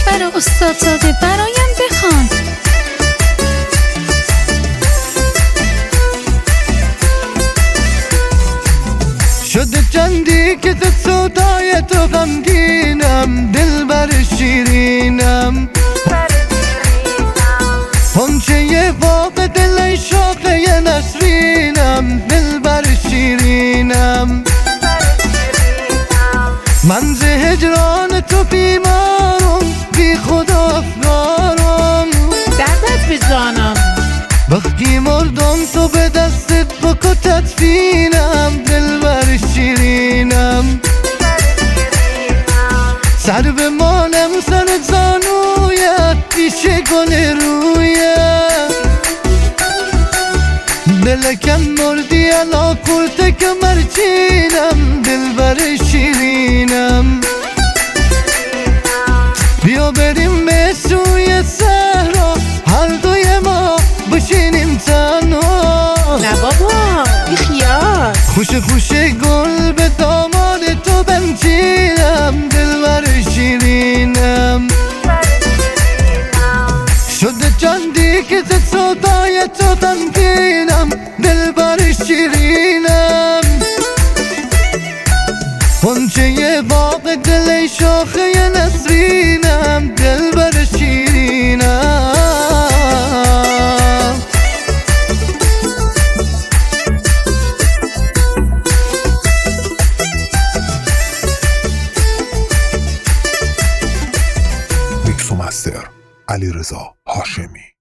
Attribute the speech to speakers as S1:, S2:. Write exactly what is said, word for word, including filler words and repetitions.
S1: برا استاد زاده برایم بخوان.
S2: شده چندی که تو صدای تو غمگینم، دلبر شیرینم، پنچه باغ دل شاخه نسرینم، دلبر شیرینم. من ز هجران تو بیمارم، بی خود افکارم،
S3: دردت به جانم.
S2: وقتی مردم تو به دستت بکو تدفینم، دلبر شیرینم. سر بمانم سر زانویت پیش گل رویت، دلکم مردی الا کرد که مرچینم، دلبر شیرینم. بیا بریم به سوی صحرا، هر دوی ما بشینیم تنها.
S3: نه بابا بی خیال.
S2: خوش خوش گل به دامان تو بنشینم، دلبر شیرینم. شده چندی که ز صدای تو غمگینم، دلبر شیرینم، غنچه باغ دل شاخه نسرینم، دلبر شیرینم.
S4: میکس و مستر علیرضا هاشمی.